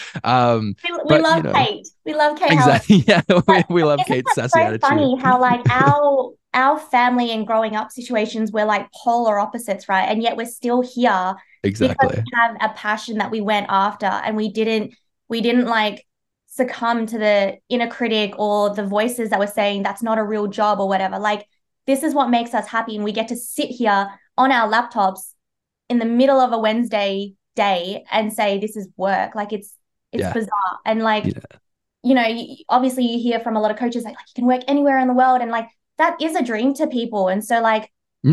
We love Kate. We love Kate. Exactly. Yeah, we love Kate's sassy attitude. Funny how like our family and growing up situations were like polar opposites, right? And yet we're still here. Exactly. Because we have a passion that we went after, and we didn't like succumb to the inner critic or the voices that were saying that's not a real job or whatever. Like, this is what makes us happy, and we get to sit here on our laptops in the middle of a Wednesday day and say this is work. Like, it's bizarre. And like, obviously you hear from a lot of coaches like you can work anywhere in the world, and like that is a dream to people. And so like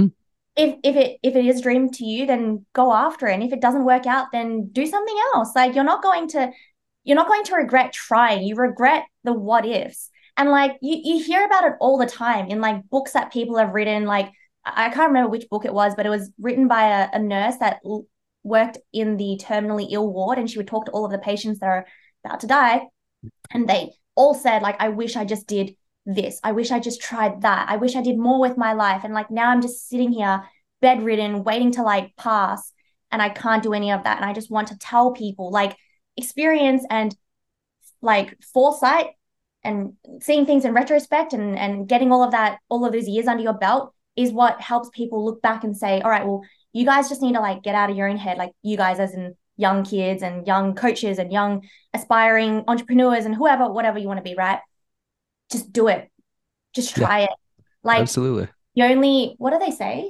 if it is a dream to you, then go after it. And if it doesn't work out, then do something else. Like, you're not going to regret trying. You regret the what ifs. And like you hear about it all the time in like books that people have written. Like, I can't remember which book it was, but it was written by a nurse that worked in the terminally ill ward, and she would talk to all of the patients that are about to die, and they all said like, I wish I just did this. I wish I just tried that. I wish I did more with my life. And like, now I'm just sitting here bedridden, waiting to like pass, and I can't do any of that. And I just want to tell people, like, experience and like foresight and seeing things in retrospect and getting all of those years under your belt is what helps people look back and say, all right, well, you guys just need to like get out of your own head, like you guys as in young kids and young coaches and young aspiring entrepreneurs and whoever, whatever you want to be, right? Just do it. Just Yeah, try it. Like absolutely. you only, what do they say?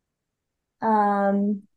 Um,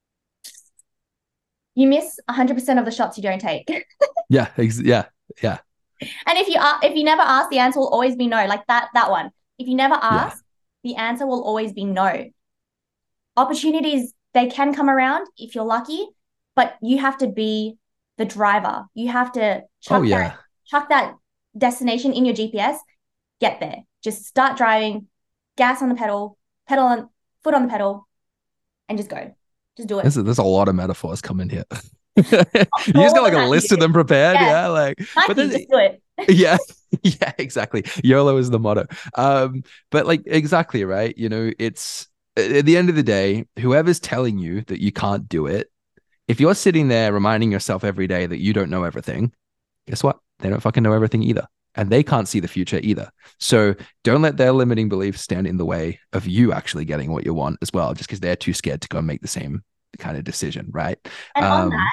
you miss 100% of the shots you don't take. Yeah, yeah, yeah, And if you never ask, the answer will always be no. Like that one. If you never yeah. ask, the answer will always be no. Opportunities, they can come around if you're lucky, but you have to be the driver. You have to Oh yeah. chuck that destination in your GPS, get there. Just start driving, gas on the pedal, foot on the pedal, and just go. Just do it. There's a lot of metaphors coming here. You just All got of like them a have to list of do. them prepared, Yeah. yeah. Like, but Nike, then just do it. yeah, yeah, exactly. YOLO is the motto. But like exactly right. You know, it's at the end of the day, whoever's telling you that you can't do it, if you're sitting there reminding yourself every day that you don't know everything, guess what? They don't fucking know everything either. And they can't see the future either. So don't let their limiting beliefs stand in the way of you actually getting what you want as well, just because they're too scared to go and make the same kind of decision, right? And on Um, that,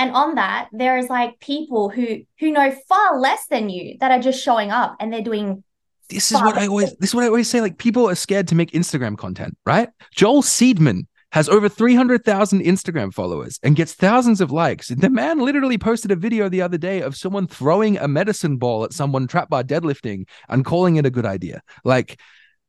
there is like people who know far less than you that are just showing up and they're doing far better. this is what I always say. Like people are scared to make Instagram content, right? Joel Seedman has over 300,000 Instagram followers and gets thousands of likes. The man literally posted a video the other day of someone throwing a medicine ball at someone trapped by deadlifting and calling it a good idea. Like,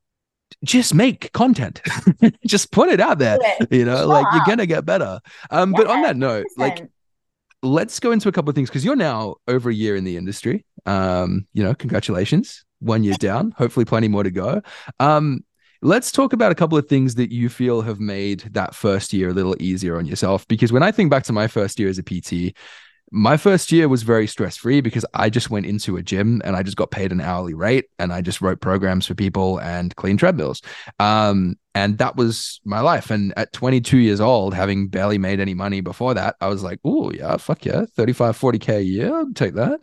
just make content. Just put it out there. Do it. You know, Show like you're up. gonna get better. Yeah, But on that note, like 100%. let's go into a couple of things because you're now over a year in the industry. You know, congratulations. 1 year down, hopefully plenty more to go. Um, let's talk about a couple of things that you feel have made that first year a little easier on yourself. Because when I think back to my first year as a PT, my first year was very stress free because I just went into a gym and I just got paid an hourly rate and I just wrote programs for people and cleaned treadmills. And that was my life. And at 22 years old, having barely made any money before that, I was like, oh, yeah, fuck yeah, 35, 40K a year, I'll take that.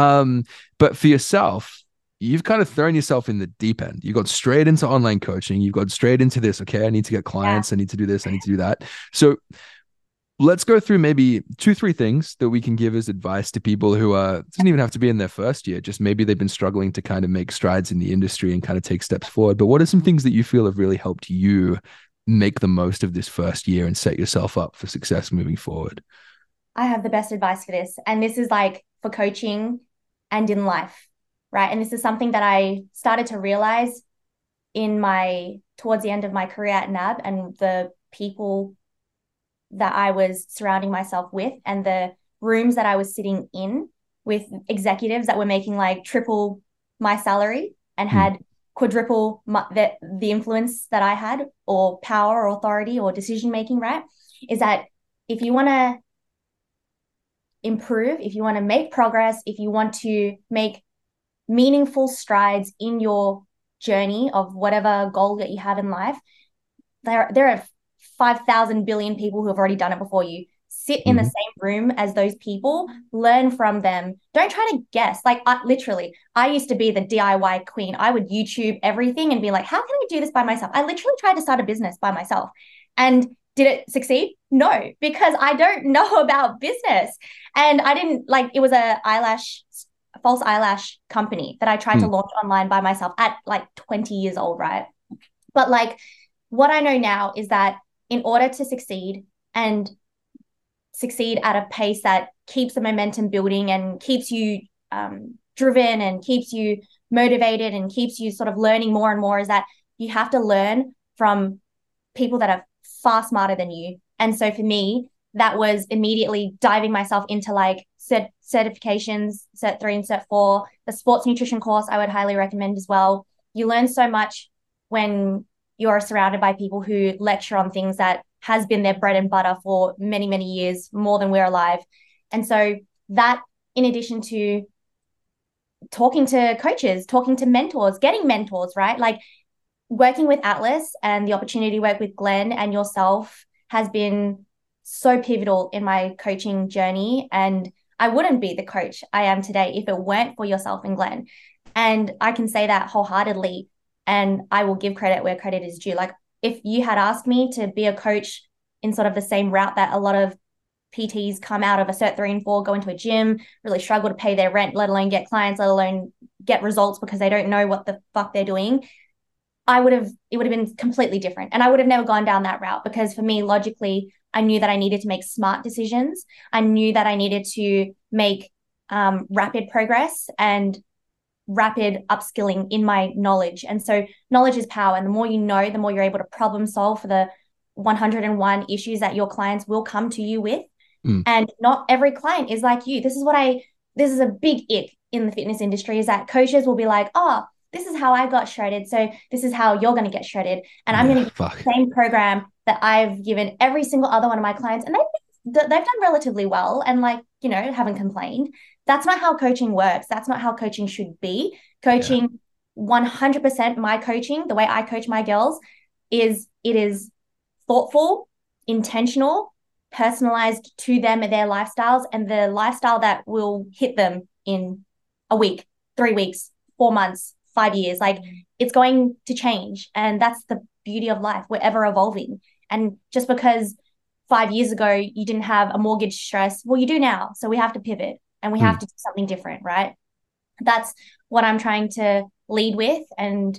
But for yourself, you've kind of thrown yourself in the deep end. You got straight into online coaching. You've got straight into this. Okay, I need to get Yeah. clients. I need to do this. I need to do that. So let's go through maybe 2, 3 things that we can give as advice to people who doesn't even have to be in their first year, just maybe they've been struggling to kind of make strides in the industry and kind of take steps forward. But what are some things that you feel have really helped you make the most of this first year and set yourself up for success moving forward? I have the best advice for this. And this is like for coaching and in life, right? And this is something that I started to realize towards the end of my career at NAB and the people that I was surrounding myself with and the rooms that I was sitting in with executives that were making like triple my salary and Hmm. had quadruple the influence that I had or power or authority or decision making, right? Is that if you want to improve, if you want to make progress, if you want to make meaningful strides in your journey of whatever goal that you have in life, there are 5,000 billion people who have already done it before you. Sit in the Hmm. same room as those people, learn from them. Don't try to guess. Like, literally, I used to be the DIY queen. I would YouTube everything and be like, how can I do this by myself? I literally tried to start a business by myself. And did it succeed? No, because I don't know about business. And I didn't like, it was false eyelash company that I tried to Hmm. launch online by myself at like 20 years old, right? But like, what I know now is that in order to succeed and succeed at a pace that keeps the momentum building and keeps you driven and keeps you motivated and keeps you sort of learning more and more, is that you have to learn from people that are far smarter than you. And so for me, that was immediately diving myself into like certifications, Cert 3 and Cert 4, the sports nutrition course I would highly recommend as well. You learn so much when you're surrounded by people who lecture on things that has been their bread and butter for many, many years, more than we're alive. And so that, in addition to talking to coaches, talking to mentors, getting mentors, right? Like working with Atlas and the opportunity to work with Glenn and yourself has been so pivotal in my coaching journey. And I wouldn't be the coach I am today if it weren't for yourself and Glenn. And I can say that wholeheartedly. And I will give credit where credit is due. Like, if you had asked me to be a coach in sort of the same route that a lot of PTs come out of a Cert 3 and 4, go into a gym, really struggle to pay their rent, let alone get clients, let alone get results because they don't know what the fuck they're doing, it would have been completely different. And I would have never gone down that route because for me, logically, I knew that I needed to make smart decisions. I knew that I needed to make rapid progress and rapid upskilling in my knowledge. And so knowledge is power. And the more you know, the more you're able to problem solve for the 101 issues that your clients will come to you with. And not every client is like you. This is a big ick in the fitness industry, is that coaches will be like, oh, this is how I got shredded, so this is how you're going to get shredded. And I'm going to give the same program that I've given every single other one of my clients. And they've done relatively well and, like, you know, haven't complained. That's not how coaching works. That's not how coaching should be. Coaching, 100%, my coaching, the way I coach my girls, it is thoughtful, intentional, personalized to them and their lifestyles, and the lifestyle that will hit them in a week, 3 weeks, 4 months, 5 years. Like, it's going to change. And that's the beauty of life. We're ever evolving. And just because 5 years ago you didn't have a mortgage stress, well, you do now. So we have to pivot and we have to do something different, right? That's what I'm trying to lead with and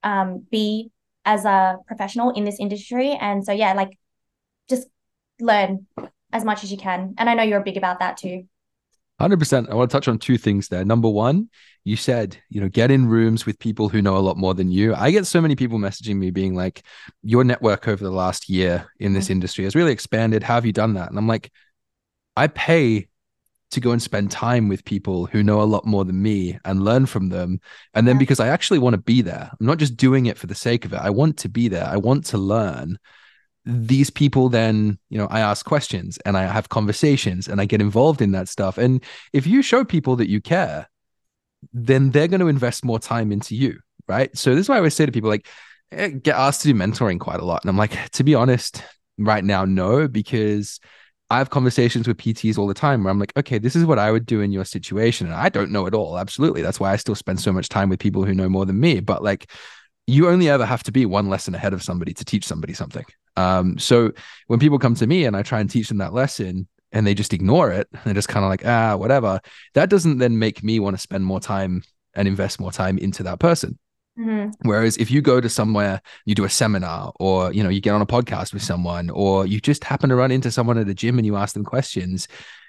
be as a professional in this industry. And so, yeah, like, just learn as much as you can. And I know you're big about that too. 100%. I want to touch on two things there. Number one, you said, get in rooms with people who know a lot more than you. I get so many people messaging me being like, your network over the last year in this industry has really expanded. How have you done that? And I'm like, I pay to go and spend time with people who know a lot more than me and learn from them. And then because I actually want to be there, I'm not just doing it for the sake of it. I want to be there. I want to learn. These people then, I ask questions and I have conversations and I get involved in that stuff. And if you show people that you care, then they're going to invest more time into you, right? So this is why I always say to people, like, get asked to do mentoring quite a lot. And I'm like, to be honest, right now, no, because I have conversations with PTs all the time where I'm like, okay, this is what I would do in your situation. And I don't know it all. Absolutely. That's why I still spend so much time with people who know more than me. But, like, you only ever have to be one lesson ahead of somebody to teach somebody something. So when people come to me and I try and teach them that lesson and they just ignore it, they're just kind of like, whatever, that doesn't then make me want to spend more time and invest more time into that person. Whereas if you go to somewhere, you do a seminar, or, you get on a podcast with someone, or you just happen to run into someone at a gym and you ask them questions,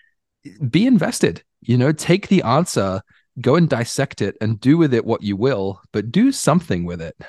be invested, take the answer, go and dissect it and do with it what you will, but do something with it.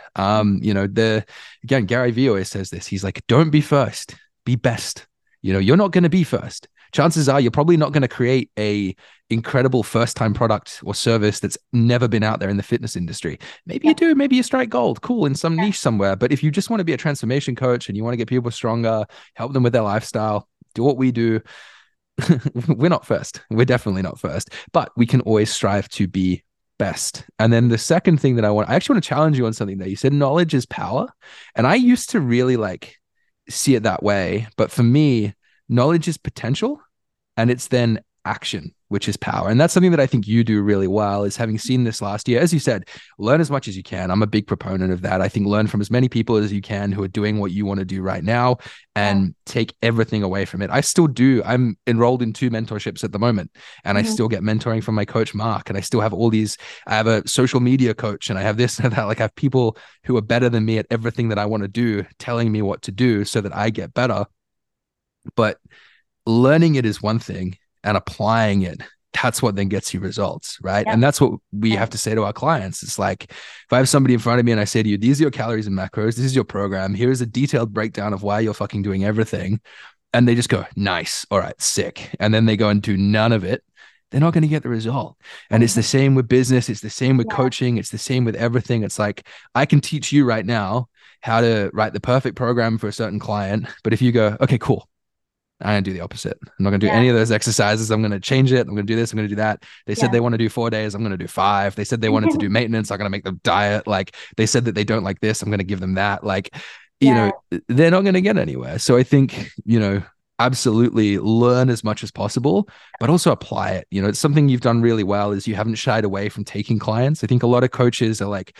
Again, Gary Vee always says this. He's like, don't be first, be best. You're not going to be first. Chances are you're probably not going to create a incredible first-time product or service that's never been out there in the fitness industry. Maybe you do, maybe you strike gold, cool, in some niche somewhere. But if you just want to be a transformation coach and you want to get people stronger, help them with their lifestyle, do what we do, we're not first. We're definitely not first, but we can always strive to be best. And then the second thing that I actually want to challenge you on something that you said, knowledge is power. And I used to really see it that way. But for me, knowledge is potential and it's then action, which is power. And that's something that I think you do really well, is having seen this last year. As you said, learn as much as you can. I'm a big proponent of that. I think learn from as many people as you can who are doing what you want to do right now and take everything away from it. I still do. I'm enrolled in 2 mentorships at the moment, and I still get mentoring from my coach, Mark. And I still have I have a social media coach, and I have this and that. Like, I have people who are better than me at everything that I want to do, telling me what to do so that I get better. But learning it is one thing, and applying it, that's what then gets you results, right? And that's what we have to say to our clients. It's like, if I have somebody in front of me and I say to you, these are your calories and macros, this is your program, here's a detailed breakdown of why you're fucking doing everything, and they just go, nice, all right, sick, and then they go and do none of it, they're not going to get the result. And it's the same with business, it's the same with coaching, it's the same with everything. It's like, I can teach you right now how to write the perfect program for a certain client, but if you go, okay, cool, I'm going to do the opposite. I'm not going to do any of those exercises. I'm going to change it. I'm going to do this. I'm going to do that. They said they want to do 4 days. I'm going to do 5. They said they wanted to do maintenance. I'm going to make them diet. Like, they said that they don't like this. I'm going to give them that. Like, they're not going to get anywhere. So I think, absolutely learn as much as possible, but also apply it. You know, it's something you've done really well is you haven't shied away from taking clients. I think a lot of coaches are like,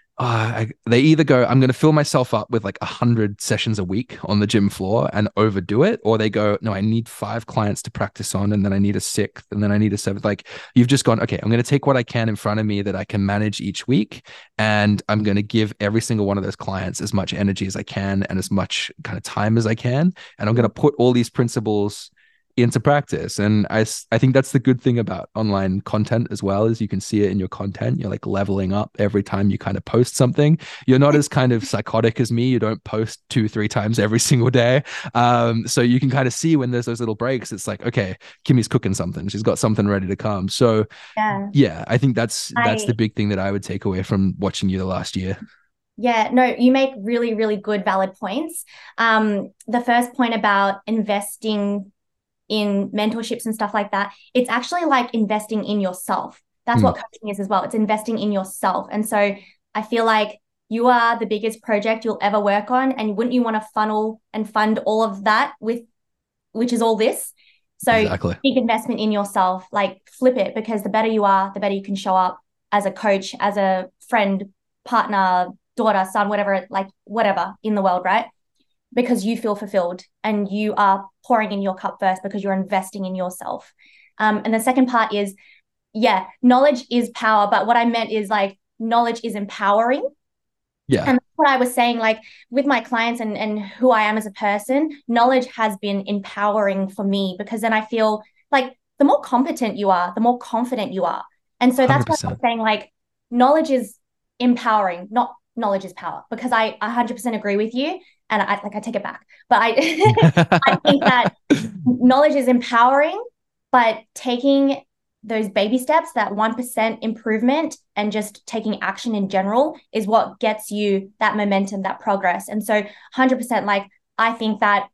they either go, I'm going to fill myself up with like 100 sessions a week on the gym floor and overdo it, or they go, no, I need 5 clients to practice on, and then I need a sixth, and then I need a seventh. Like you've just gone, okay, I'm going to take what I can in front of me that I can manage each week, and I'm going to give every single one of those clients as much energy as I can and as much kind of time as I can, and I'm going to put all these principles into practice. And I think that's the good thing about online content as well, is you can see it in your content. You're like leveling up every time you kind of post something. You're not as kind of psychotic as me. You don't post 2-3 times every single day. So you can kind of see when there's those little breaks, it's like, okay, Kimmy's cooking something, she's got something ready to come. So Yeah. yeah, I think that's the I big thing that I would take away from watching you the last year. Yeah, no, you make really, really good, valid points. The first point about investing in mentorships and stuff like that, it's actually like investing in yourself. That's Mm, what coaching is as well. It's investing in yourself. And so I feel like you are the biggest project you'll ever work on. And wouldn't you want to funnel and fund all of that with, which is all this? So exactly. big investment in yourself, like flip it, because the better you are, the better you can show up as a coach, as a friend, partner, daughter, son, whatever, like whatever in the world, right? Because you feel fulfilled and you are pouring in your cup first because you're investing in yourself. And the second part is, yeah, knowledge is power. But what I meant is like knowledge is empowering. Yeah, And that's what I was saying, like with my clients and who I am as a person, knowledge has been empowering for me because then I feel like the more competent you are, the more confident you are. And so that's what I'm 100%. saying, like knowledge is empowering, not knowledge is power, because I 100% agree with you. And I take it back. But I I think that knowledge is empowering, but taking those baby steps, that 1% improvement, and just taking action in general is what gets you that momentum, that progress. And so 100%, like, I think that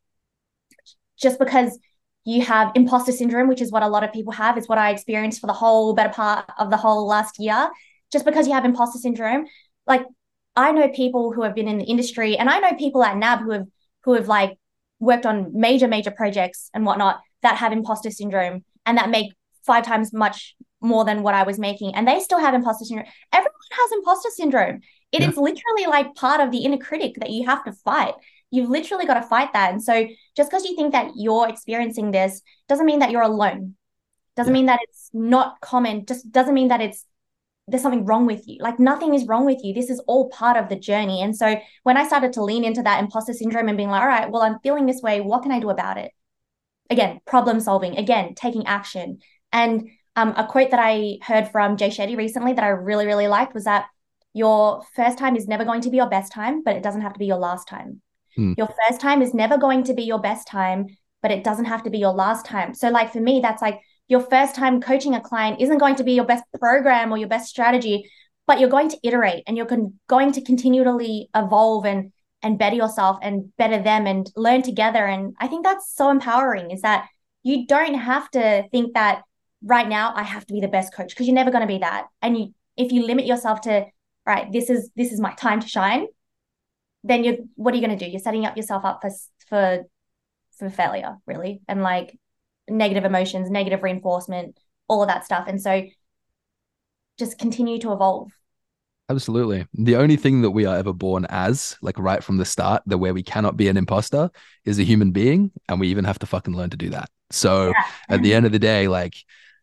just because you have imposter syndrome, which is what a lot of people have, is what I experienced for the whole better part of the whole last year. Just because you have imposter syndrome, like I know people who have been in the industry, and I know people at NAB who have like worked on major projects and whatnot that have imposter syndrome and that make 5 times much more than what I was making, and they still have imposter syndrome. Everyone has imposter syndrome. It Yeah, is literally like part of the inner critic that you have to fight. You've literally got to fight that. And so just because you think that you're experiencing this doesn't mean that you're alone. Doesn't yeah, mean that it's not common. Just doesn't mean that it's there's something wrong with you. Like nothing is wrong with you. This is all part of the journey. And so when I started to lean into that imposter syndrome and being like, all right, well, I'm feeling this way. What can I do about it? Again, problem solving, again, taking action. And a quote that I heard from Jay Shetty recently that I really, really liked was that your first time is never going to be your best time, but it doesn't have to be your last time. mm, Your first time is never going to be your best time, but it doesn't have to be your last time. So, like for me, that's like your first time coaching a client isn't going to be your best program or your best strategy, but you're going to iterate and going to continually evolve and better yourself and better them and learn together. And I think that's so empowering is that you don't have to think that right now I have to be the best coach because you're never going to be that. And if you limit yourself to, right, this is my time to shine, then you're what are you going to do? You're setting up yourself up for for failure, really, and like negative emotions, negative reinforcement, all of that stuff. And so just continue to evolve. absolutely. The only thing that we are ever born as, like right from the start, the where we cannot be an imposter is a human being, and we even have to fucking learn to do that. So at the Yeah. end of the day, like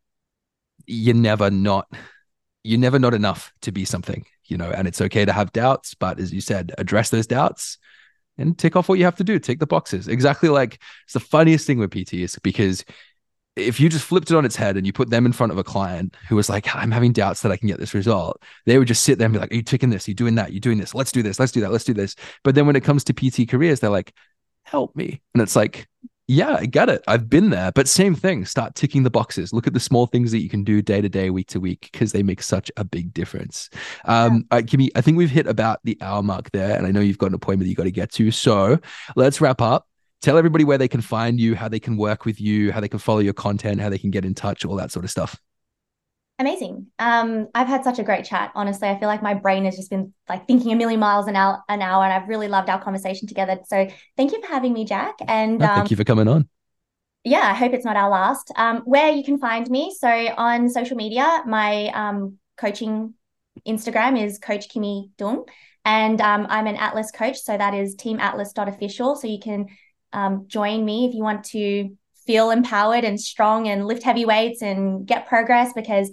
you're never not you're never not enough to be something, and it's okay to have doubts, but as you said, address those doubts and tick off what you have to do, tick the boxes. Exactly, like it's the funniest thing with PT is because if you just flipped it on its head and you put them in front of a client who was like, I'm having doubts that I can get this result, they would just sit there and be like, are you ticking this? Are you doing that? You're doing this. Let's do this. Let's do that. Let's do this. But then when it comes to PT careers, they're like, help me. And it's like, yeah, I get it. I've been there. But same thing. Start ticking the boxes. Look at the small things that you can do day to day, week to week, because they make such a big difference. All right, Kimmy, I think we've hit about the hour mark there. And I know you've got an appointment that you got to get to. So let's wrap up. Tell everybody where they can find you, how they can work with you, how they can follow your content, how they can get in touch, all that sort of stuff. Amazing. I've had such a great chat. Honestly, I feel like my brain has just been like thinking a million miles an hour, and I've really loved our conversation together. So thank you for having me, Jack. And No, thank you for coming on. Yeah, I hope it's not our last. Where you can find me. So on social media, my coaching Instagram is Coach Kimmy Dung. And I'm an Atlas coach. So that is teamatlas.official. So you can join me if you want to feel empowered and strong and lift heavy weights and get progress, because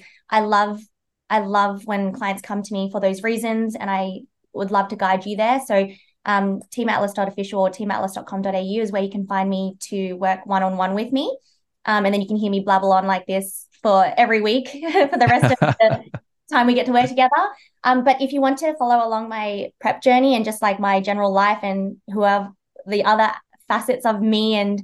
I love when clients come to me for those reasons, and I would love to guide you there. So teamatlas.official or teamatlas.com.au is where you can find me to work one-on-one with me. And then you can hear me blabble on like this for every week for the rest of the time we get to work together. But if you want to follow along my prep journey and just like my general life and who are the other facets of me and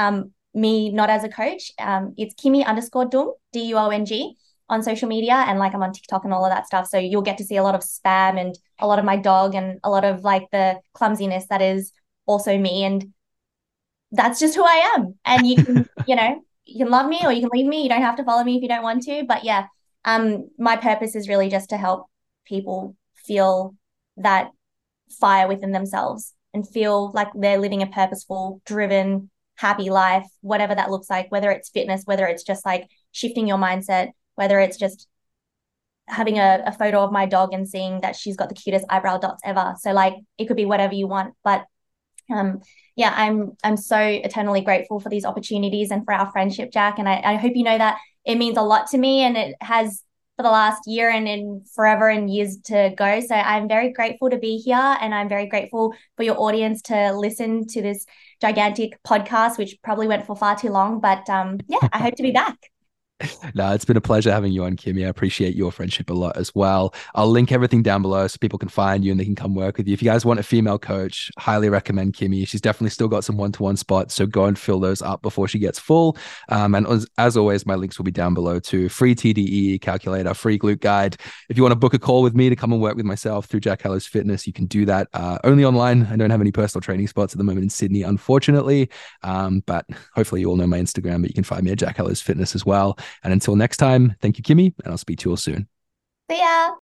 me not as a coach, it's Kimmy_Dung, Dung, on social media. And like I'm on TikTok and all of that stuff. So you'll get to see a lot of spam and a lot of my dog and a lot of like the clumsiness that is also me. And that's just who I am. And you can, you can love me or you can leave me. You don't have to follow me if you don't want to. But yeah, my purpose is really just to help people feel that fire within themselves and feel like they're living a purposeful, driven, happy life, whatever that looks like, whether it's fitness, whether it's just like shifting your mindset, whether it's just having a photo of my dog and seeing that she's got the cutest eyebrow dots ever. So like it could be whatever you want. But um yeah, I'm so eternally grateful for these opportunities and for our friendship, Jack. And I hope you know that it means a lot to me, and it has for the last year and in forever and years to go. So I'm very grateful to be here, and I'm very grateful for your audience to listen to this gigantic podcast, which probably went for far too long. But yeah, I hope to be back. No, it's been a pleasure having you on, Kimmy. I appreciate your friendship a lot as well. I'll link everything down below so people can find you and they can come work with you. If you guys want a female coach, highly recommend Kimmy. She's definitely still got some one-to-one spots, so go and fill those up before she gets full. And as always, my links will be down below too. Free TDE calculator, free glute guide. If you want to book a call with me to come and work with myself through Jack Hallows Fitness, you can do that only online. I don't have any personal training spots at the moment in Sydney, unfortunately. But hopefully you all know my Instagram, but you can find me at Jack Hallows Fitness as well. And until next time, thank you, Kimmy, and I'll speak to you all soon. See ya.